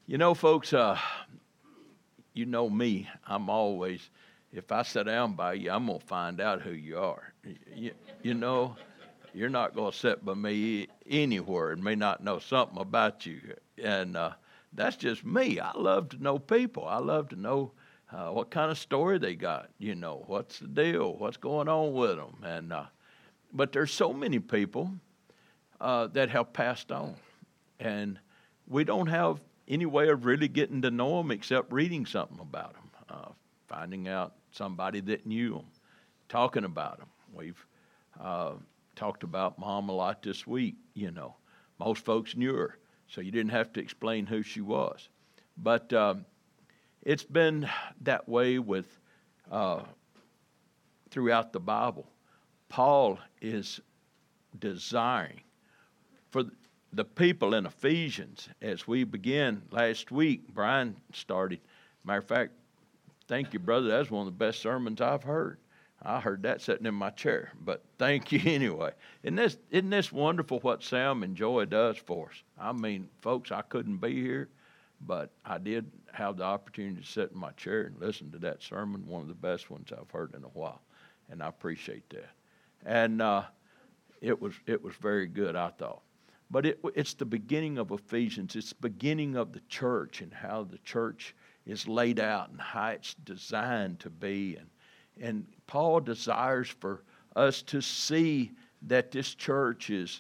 You know, folks, you know me. I'm always, if I sit down by you, I'm going to find out who you are. You know, you're not going to sit by me anywhere and may not know something about you. And that's just me. I love to know people. I love to know what kind of story they got. You know, what's the deal? What's going on with them? And but there's so many people that have passed on, and we don't have any way of really getting to know them except reading something about them, finding out somebody that knew them, talking about them. We've talked about Mom a lot this week. You know, most folks knew her, so you didn't have to explain who she was. But it's been that way with throughout the Bible. Paul is desiring for the people in Ephesians, as we began last week. Brian started. Matter of fact, thank you, brother. That's one of the best sermons I've heard. I heard that sitting in my chair, but thank you anyway. Isn't this wonderful what Sam and Joy does for us? I mean, folks, I couldn't be here, but I did have the opportunity to sit in my chair and listen to that sermon, one of the best ones I've heard in a while, and I appreciate that. And it was very good, I thought. But it's the beginning of Ephesians. It's the beginning of the church and how the church is laid out and how it's designed to be. And Paul desires for us to see that this church is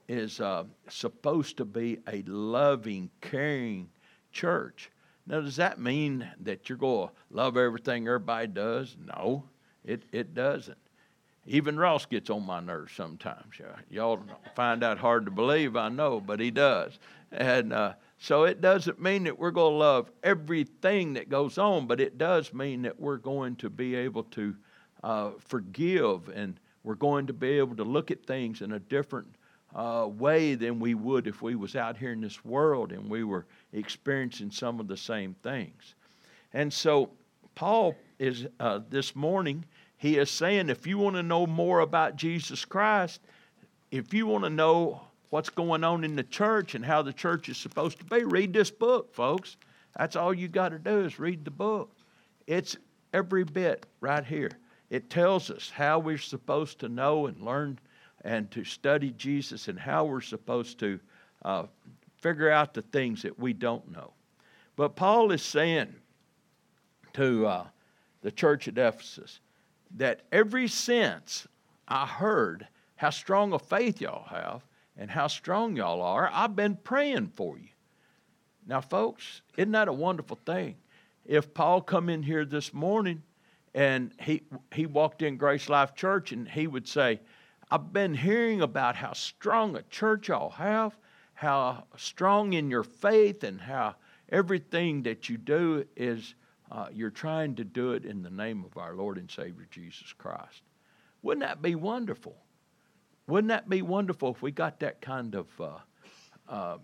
supposed to be a loving, caring church. Now, does that mean that you're going to love everything everybody does? No, it doesn't. Even Ross gets on my nerves sometimes. Y'all find that hard to believe, I know, but he does. And so it doesn't mean that we're going to love everything that goes on, but it does mean that we're going to be able to forgive, and we're going to be able to look at things in a different way than we would if we was out here in this world and we were experiencing some of the same things. And so Paul is, this morning, he is saying, if you want to know more about Jesus Christ, if you want to know what's going on in the church and how the church is supposed to be, read this book, folks. That's all you got to do is read the book. It's every bit right here. It tells us how we're supposed to know and learn and to study Jesus, and how we're supposed to figure out the things that we don't know. But Paul is saying to the church at Ephesus, that ever since I heard how strong a faith y'all have and how strong y'all are, I've been praying for you. Now, folks, isn't that a wonderful thing? If Paul come in here this morning and he walked in Grace Life Church and he would say, I've been hearing about how strong a church y'all have, how strong in your faith, and how everything that you do is you're trying to do it in the name of our Lord and Savior Jesus Christ. Wouldn't that be wonderful? Wouldn't that be wonderful if we got that kind of,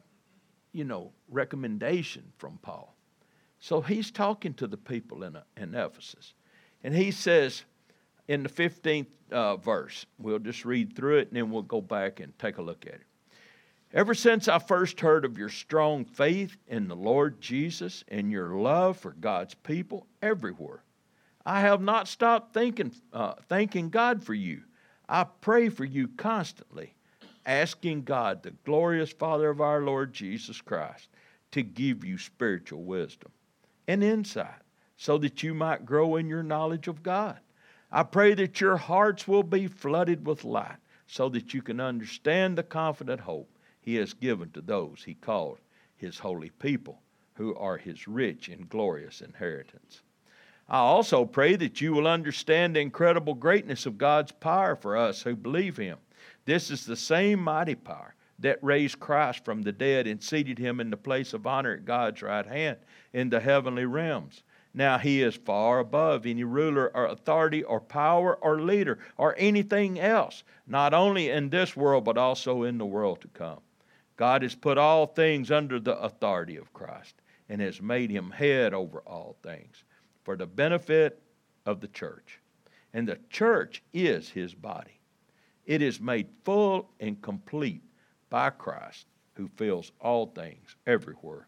recommendation from Paul? So he's talking to the people in Ephesus. And he says in the 15th verse, we'll just read through it and then we'll go back and take a look at it. Ever since I first heard of your strong faith in the Lord Jesus and your love for God's people everywhere, I have not stopped thanking God for you. I pray for you constantly, asking God, the glorious Father of our Lord Jesus Christ, to give you spiritual wisdom and insight so that you might grow in your knowledge of God. I pray that your hearts will be flooded with light so that you can understand the confident hope He has given to those He called His holy people, who are His rich and glorious inheritance. I also pray that you will understand the incredible greatness of God's power for us who believe Him. This is the same mighty power that raised Christ from the dead and seated Him in the place of honor at God's right hand in the heavenly realms. Now He is far above any ruler or authority or power or leader or anything else, not only in this world but also in the world to come. God has put all things under the authority of Christ and has made Him head over all things for the benefit of the church. And the church is His body. It is made full and complete by Christ, who fills all things everywhere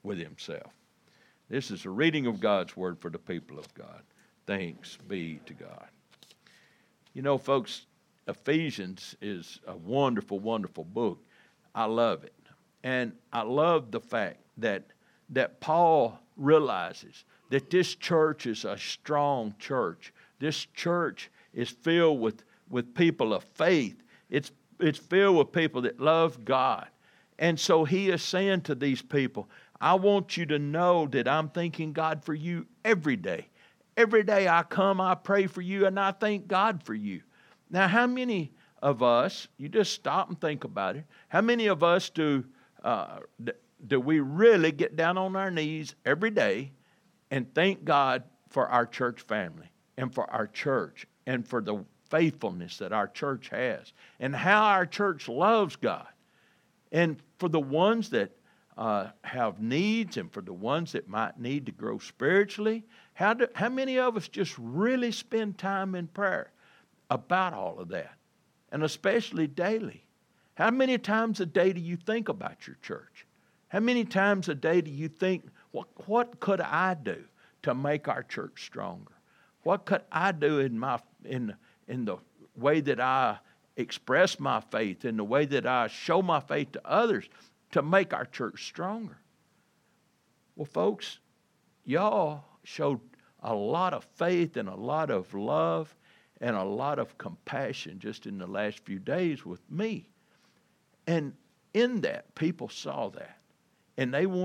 with himself. This is a reading of God's word for the people of God. Thanks be to God. You know, folks, Ephesians is a wonderful, wonderful book. I love it. And I love the fact that Paul realizes that this church is a strong church. This church is filled with people of faith. It's filled with people that love God. And so he is saying to these people, I want you to know that I'm thanking God for you every day. Every day I come, I pray for you, and I thank God for you. Now, how many of us, you just stop and think about it, how many of us do we really get down on our knees every day and thank God for our church family and for our church and for the faithfulness that our church has and how our church loves God? And for the ones that have needs and for the ones that might need to grow spiritually, how many of us just really spend time in prayer about all of that? And especially daily. How many times a day do you think about your church? How many times a day do you think, what could I do to make our church stronger? What could I do in the way that I express my faith, in the way that I show my faith to others to make our church stronger? Well, folks, y'all showed a lot of faith and a lot of love and a lot of compassion just in the last few days with me. And in that, people saw that. And they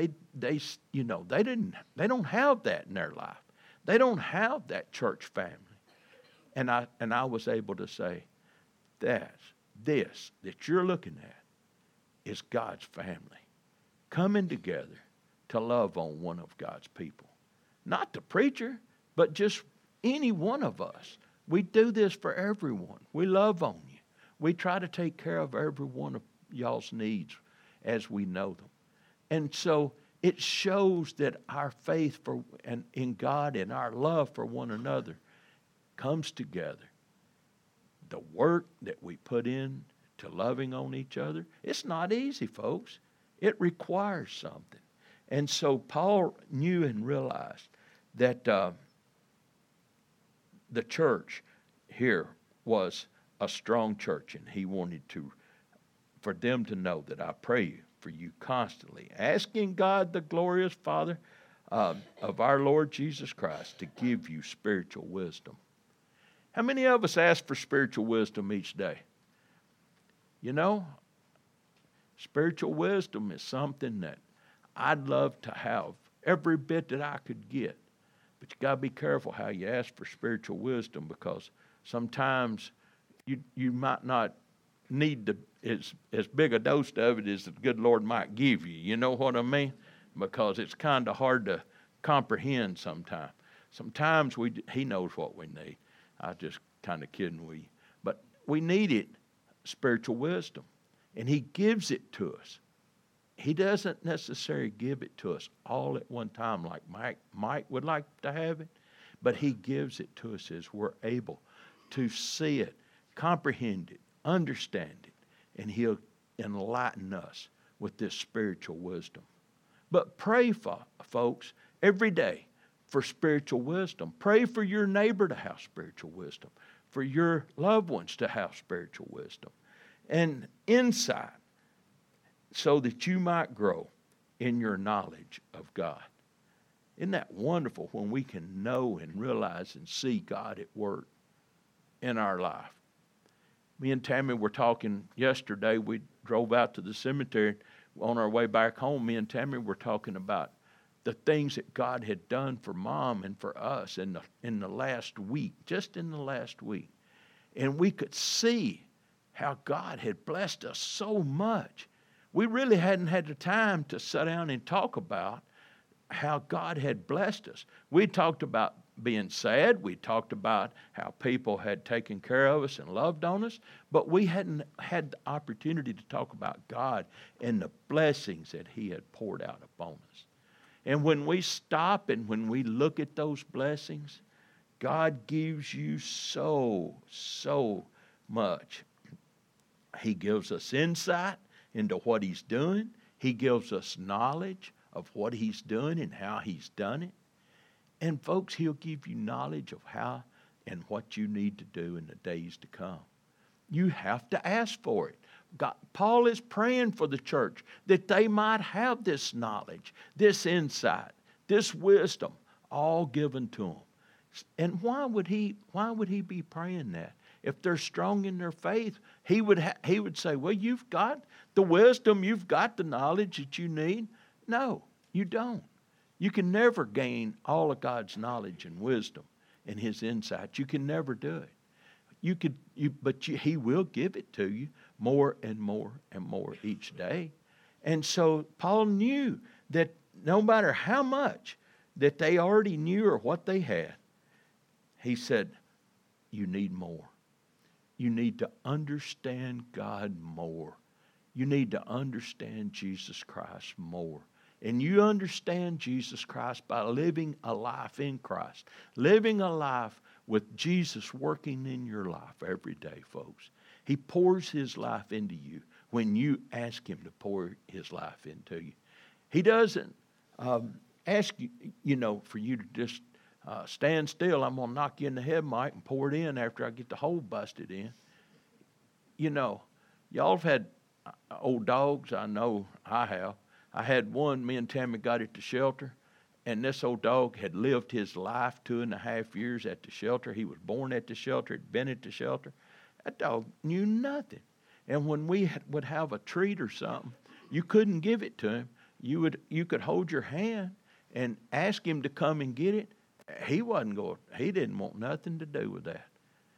don't have that in their life. They don't have that church family. And I was able to say, this that you're looking at is God's family coming together to love on one of God's people. Not the preacher, but just any one of us. We do this for everyone. We love on you. We try to take care of every one of y'all's needs as we know them. And so it shows that our faith in God and our love for one another comes together. The work that we put in to loving on each other, it's not easy, folks. It requires something. And so Paul knew and realized that the church here was a strong church, and he wanted for them to know that I pray for you constantly, asking God, the glorious Father of our Lord Jesus Christ, to give you spiritual wisdom. How many of us ask for spiritual wisdom each day? You know, spiritual wisdom is something that I'd love to have every bit that I could get. But you got to be careful how you ask for spiritual wisdom, because sometimes you might not need as big a dose of it as the good Lord might give you. You know what I mean? Because it's kind of hard to comprehend sometimes. Sometimes He knows what we need. I just kind of kidding with you. But we need it, spiritual wisdom. And He gives it to us. He doesn't necessarily give it to us all at one time like Mike would like to have it. But He gives it to us as we're able to see it, comprehend it, understand it. And He'll enlighten us with this spiritual wisdom. But pray, folks, every day for spiritual wisdom. Pray for your neighbor to have spiritual wisdom, for your loved ones to have spiritual wisdom and insight, so that you might grow in your knowledge of God. Isn't that wonderful when we can know and realize and see God at work in our life? Me and Tammy were talking yesterday. We drove out to the cemetery. On our way back home, me and Tammy were talking about the things that God had done for Mom and for us in the last week, just in the last week. And we could see how God had blessed us so much. We really hadn't had the time to sit down and talk about how God had blessed us. We talked about being sad. We talked about how people had taken care of us and loved on us. But we hadn't had the opportunity to talk about God and the blessings that He had poured out upon us. And when we stop and when we look at those blessings, God gives you so much. He gives us insight into what He's doing. He gives us knowledge of what he's doing and how he's done it. And folks, he'll give you knowledge of how and what you need to do in the days to come. You have to ask for it. God, Paul is praying for the church that they might have this knowledge, this insight, this wisdom, all given to them. And why would he be praying that? If they're strong in their faith, he would say, well, you've got the wisdom, you've got the knowledge that you need. No, you don't. You can never gain all of God's knowledge and wisdom and his insight. You can never do it. He will give it to you more and more and more each day. And so Paul knew that no matter how much that they already knew or what they had, he said, you need more. You need to understand God more. You need to understand Jesus Christ more. And you understand Jesus Christ by living a life in Christ. Living a life with Jesus working in your life every day, folks. He pours his life into you when you ask him to pour his life into you. He doesn't ask you, for you to just stand still. I'm going to knock you in the head, Mike, and pour it in after I get the hole busted in. Y'all have had old dogs. I know I have. I had one, me and Tammy got at the shelter, and this old dog had lived his life 2.5 years at the shelter. He was born at the shelter, had been at the shelter. That dog knew nothing. And when we would have a treat or something, you couldn't give it to him. You could hold your hand and ask him to come and get it. He didn't want nothing to do with that.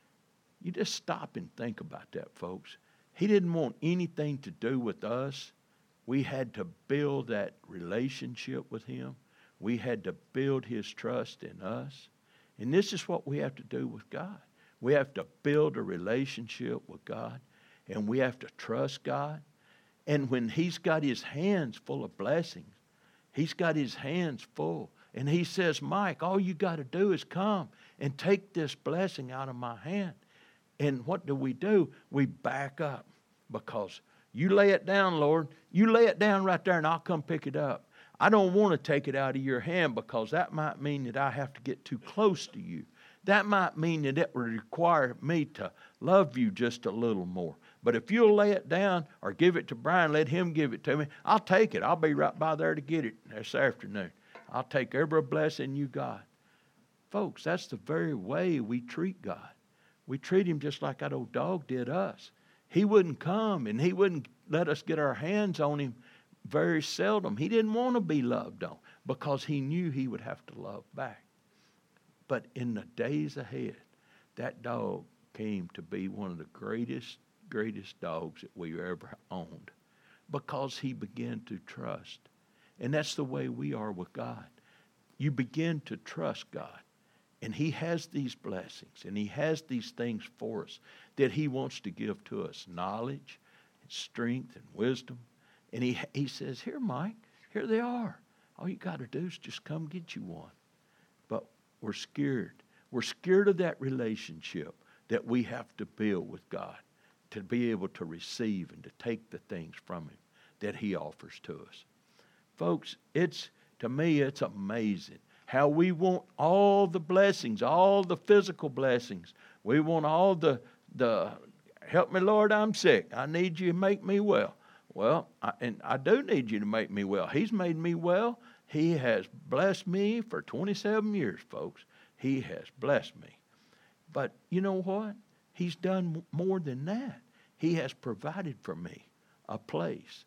You just stop and think about that, folks. He didn't want anything to do with us. We had to build that relationship with him. We had to build his trust in us. And this is what we have to do with God. We have to build a relationship with God, and we have to trust God. And when he's got his hands full of blessings, he's got his hands full, and he says, Mike, all you got to do is come and take this blessing out of my hand. And what do? We back up, because you lay it down, Lord. You lay it down right there, and I'll come pick it up. I don't want to take it out of your hand, because that might mean that I have to get too close to you. That might mean that it would require me to love you just a little more. But if you'll lay it down or give it to Brian, let him give it to me, I'll take it. I'll be right by there to get it this afternoon. I'll take every blessing you got. Folks, that's the very way we treat God. We treat him just like that old dog did us. He wouldn't come, and he wouldn't let us get our hands on him very seldom. He didn't want to be loved on, because he knew he would have to love back. But in the days ahead, that dog came to be one of the greatest dogs that we ever owned, because he began to trust. And that's the way we are with God. You begin to trust God. And he has these blessings, and he has these things for us that he wants to give to us, knowledge and strength and wisdom. And he says, here, Mike, here they are. All you got to do is just come get you one. But we're scared. We're scared of that relationship that we have to build with God to be able to receive and to take the things from him that he offers to us. Folks, to me, it's amazing how we want all the blessings, all the physical blessings. We want all the help me, Lord, I'm sick. I need you to make me well. Well, I do need you to make me well. He's made me well. He has blessed me for 27 years, folks. He has blessed me. But you know what? He's done more than that. He has provided for me a place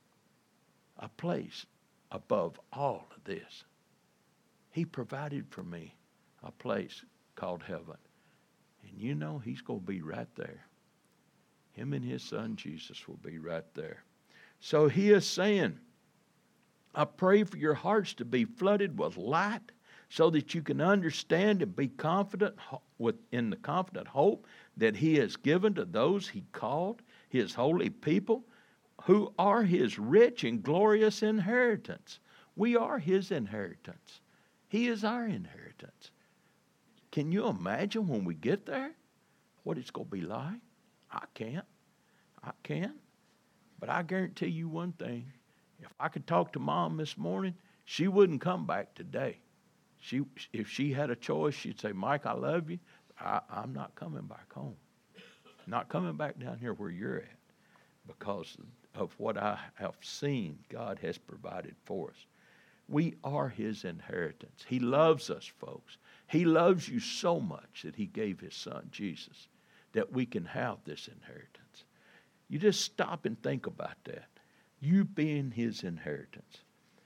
above all of this. He provided for me a place called heaven. And he's going to be right there. Him and his son Jesus will be right there. So he is saying, I pray for your hearts to be flooded with light, so that you can understand and be confident in the confident hope that he has given to those he called, his holy people, who are his rich and glorious inheritance. We are his inheritance. He is our inheritance. Can you imagine when we get there what it's going to be like? I can't. But I guarantee you one thing. If I could talk to Mom this morning, She wouldn't come back today. If she had a choice, she'd say, Mike, I love you. I'm not coming back home. Not coming back down here where you're at, because of what I have seen God has provided for us. We are his inheritance. He loves us, folks. He loves you so much that he gave his son, Jesus, that we can have this inheritance. You just stop and think about that. You being his inheritance.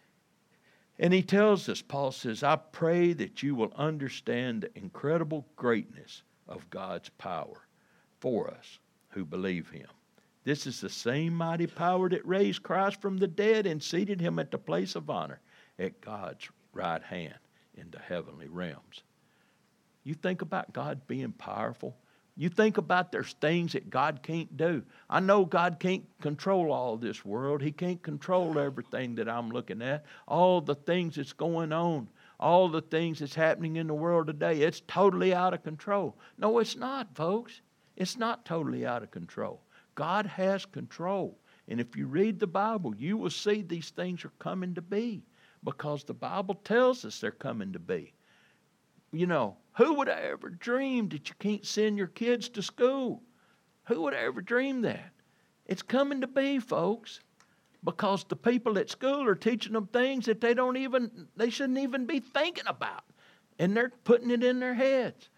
And he tells us, Paul says, I pray that you will understand the incredible greatness of God's power for us who believe him. This is the same mighty power that raised Christ from the dead and seated him at the place of honor at God's right hand in the heavenly realms. You think about God being powerful. You think about there's things that God can't do. I know God can't control all this world. He can't control everything that I'm looking at. All the things that's going on. All the things that's happening in the world today. It's totally out of control. No, it's not, folks. It's not totally out of control. God has control. And if you read the Bible, you will see these things are coming to be, because the Bible tells us they're coming to be. You know, who would have ever dreamed that you can't send your kids to school? Who would have ever dreamed that? It's coming to be, folks, because the people at school are teaching them things that they shouldn't even be thinking about. And they're putting it in their heads.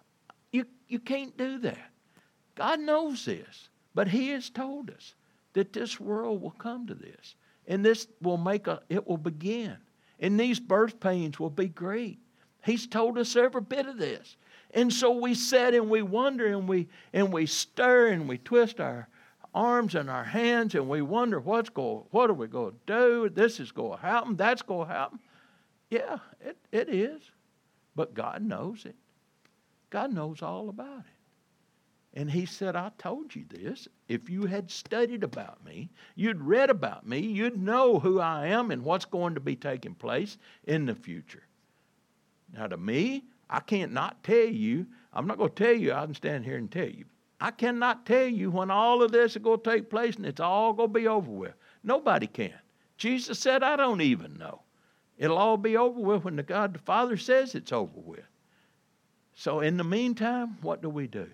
You can't do that. God knows this, but he has told us that this world will come to this. And this will it will begin. And these birth pains will be great. He's told us every bit of this. And so we sit and we wonder and we stir and we twist our arms and our hands and we wonder what are we going to do? This is going to happen. That's going to happen. Yeah, it is. But God knows it. God knows all about it. And he said, I told you this. If you had studied about me, you'd read about me, you'd know who I am and what's going to be taking place in the future. Now to me, I can't not tell you. I'm not going to tell you. I can stand here and tell you. I cannot tell you when all of this is going to take place and it's all going to be over with. Nobody can. Jesus said, I don't even know. It'll all be over with when God the Father says it's over with. So in the meantime, what do?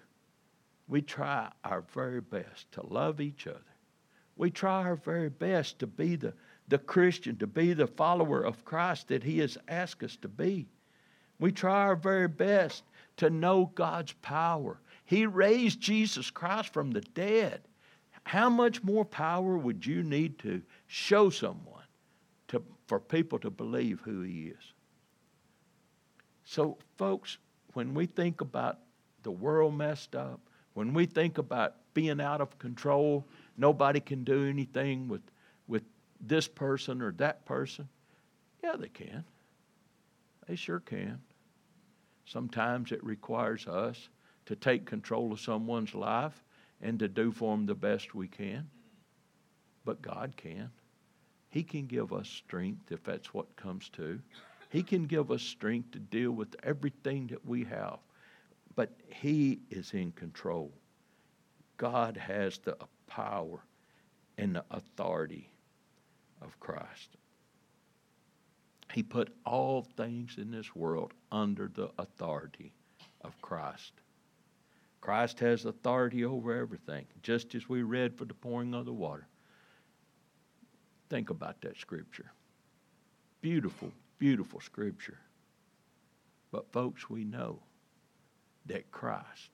We try our very best to love each other. We try our very best to be the Christian, to be the follower of Christ that he has asked us to be. We try our very best to know God's power. He raised Jesus Christ from the dead. How much more power would you need to show someone for people to believe who he is? So, folks, when we think about the world messed up, when we think about being out of control, nobody can do anything with this person or that person, yeah, they can. They sure can. Sometimes it requires us to take control of someone's life and to do for them the best we can. But God can. He can give us strength if that's what comes to. He can give us strength to deal with everything that we have. But he is in control. God has the power and the authority of Christ. He put all things in this world under the authority of Christ. Christ has authority over everything, just as we read for the pouring of the water. Think about that scripture. Beautiful, beautiful scripture. But folks, we know that Christ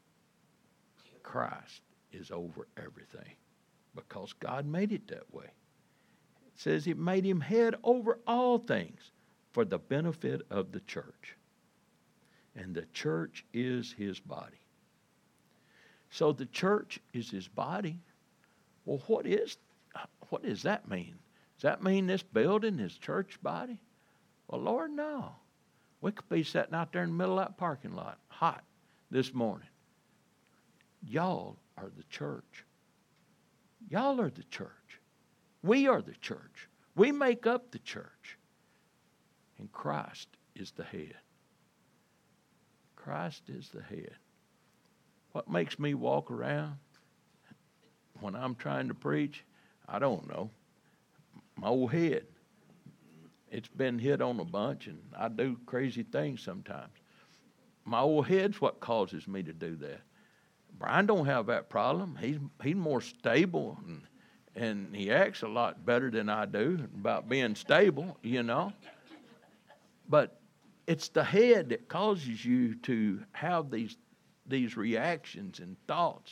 is over everything because God made it that way. It says it made him head over all things for the benefit of the church. And the church is his body. So the church is his body. Well, what does that mean? Does that mean this building is church body? Well, Lord, no. We could be sitting out there in the middle of that parking lot, hot, this morning. Y'all are the church. Y'all are the church. We are the church. We make up the church. And Christ is the head. Christ is the head. What makes me walk around when I'm trying to preach? I don't know. My old head. It's been hit on a bunch, and I do crazy things sometimes. My old head's what causes me to do that. Brian don't have that problem. He's more stable, and he acts a lot better than I do about being stable, you know. But it's the head that causes you to have these reactions and thoughts.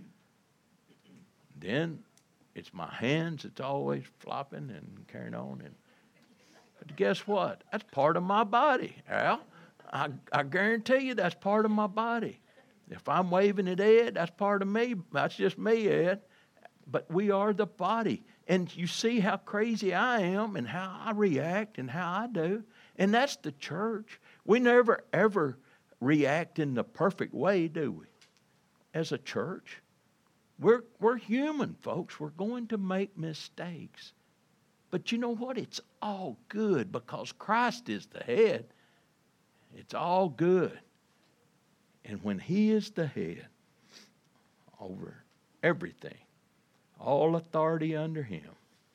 Then it's my hands that's always flopping and carrying on. But guess what? That's part of my body, Al. I guarantee you that's part of my body. If I'm waving at Ed, that's part of me. That's just me, Ed. But we are the body. And you see how crazy I am and how I react and how I do. And that's the church. We never, ever react in the perfect way, do we? As a church. We're human, folks. We're going to make mistakes. But you know what? It's all good because Christ is the head. It's all good. And when He is the head over everything, all authority under Him,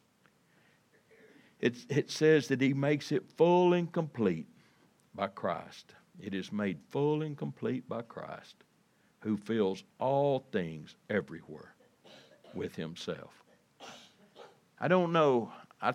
it says that He makes it full and complete by Christ. It is made full and complete by Christ, who fills all things everywhere with Himself. I don't know.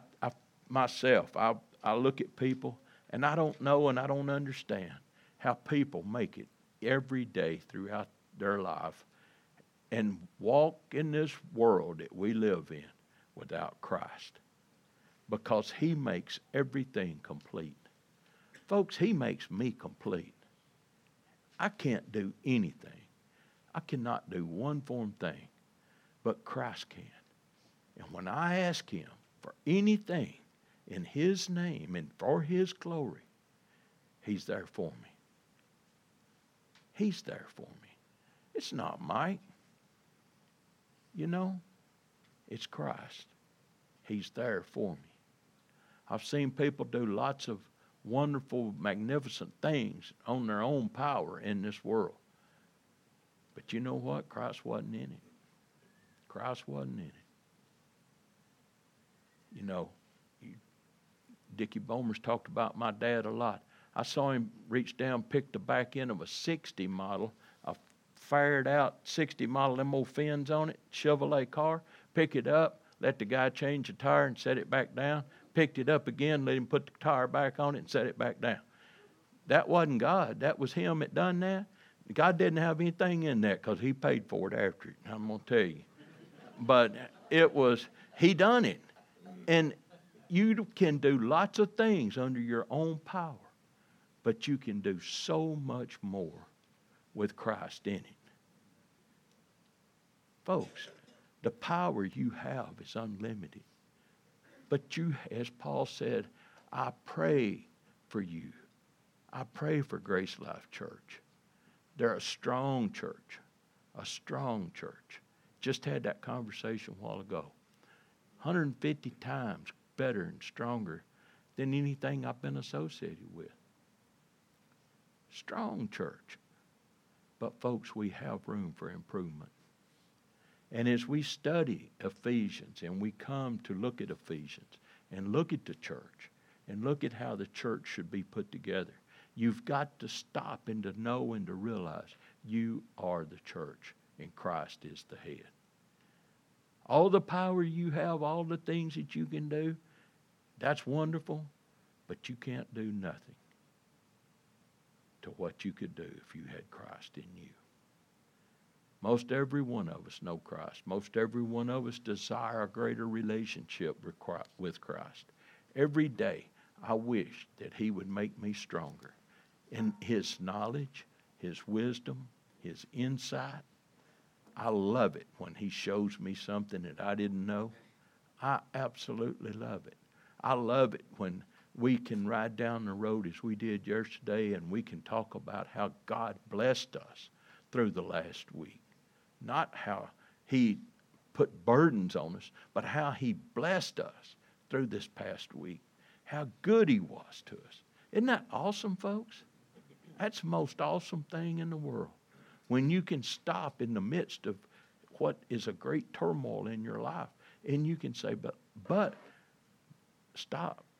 I look at people, and I don't know and I don't understand how people make it every day throughout their life and walk in this world that we live in without Christ, because He makes everything complete. Folks, He makes me complete. I can't do anything. I cannot do one form thing, but Christ can. And when I ask Him for anything in His name and for His glory, He's there for me. He's there for me. It's not Mike. You know, it's Christ. He's there for me. I've seen people do lots of wonderful, magnificent things on their own power in this world. But you know what? Christ wasn't in it. Christ wasn't in it. You know, Dickie Bomer's talked about my dad a lot. I saw him reach down, pick the back end of a 60 model, a fired out 60 model, them old fins on it, Chevrolet car, pick it up, let the guy change the tire and set it back down, picked it up again, let him put the tire back on it and set it back down. That wasn't God. That was him that done that. God didn't have anything in that because He paid for it after it, I'm going to tell you. But He done it. And you can do lots of things under your own power, but you can do so much more with Christ in it. Folks, the power you have is unlimited. But you, as Paul said, I pray for you. I pray for Grace Life Church. They're a strong church. A strong church. Just had that conversation a while ago. 150 times better and stronger than anything I've been associated with. Strong church. But folks, we have room for improvement. And as we study Ephesians and we come to look at Ephesians and look at the church and look at how the church should be put together, you've got to stop and to know and to realize you are the church and Christ is the head. All the power you have, all the things that you can do, that's wonderful, but you can't do nothing to what you could do if you had Christ in you. Most every one of us know Christ. Most every one of us desire a greater relationship with Christ. Every day, I wish that He would make me stronger in His knowledge, His wisdom, His insight. I love it when He shows me something that I didn't know. I absolutely love it. I love it when we can ride down the road as we did yesterday and we can talk about how God blessed us through the last week. Not how He put burdens on us, but how He blessed us through this past week. How good He was to us. Isn't that awesome, folks? That's the most awesome thing in the world. When you can stop in the midst of what is a great turmoil in your life and you can say, but stop.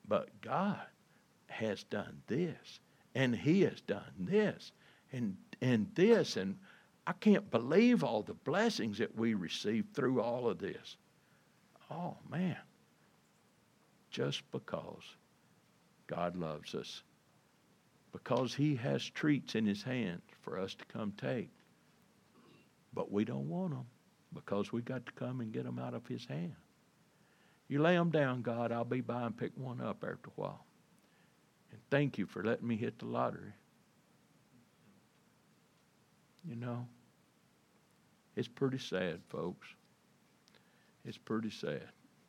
but God has done this, and He has done this, and this, and I can't believe all the blessings that we received through all of this. Oh, man. Just because God loves us. Because He has treats in His hand for us to come take. But we don't want them because we got to come and get them out of His hand. You lay them down, God, I'll be by and pick one up after a while. And thank you for letting me hit the lottery. You know, it's pretty sad, folks. It's pretty sad.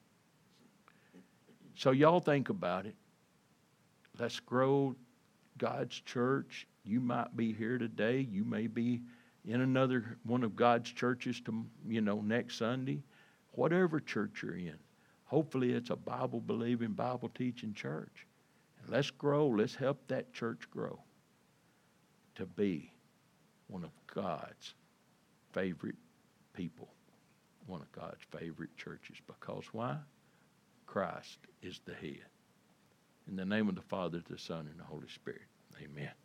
So y'all think about it. Let's grow God's church. You might be here today. You may be in another one of God's churches next Sunday. Whatever church you're in. Hopefully it's a Bible-believing, Bible-teaching church. And let's grow. Let's help that church grow to be one of God's favorite people. One of God's favorite churches. Because why? Christ is the head. In the name of the Father, the Son, and the Holy Spirit. Amen.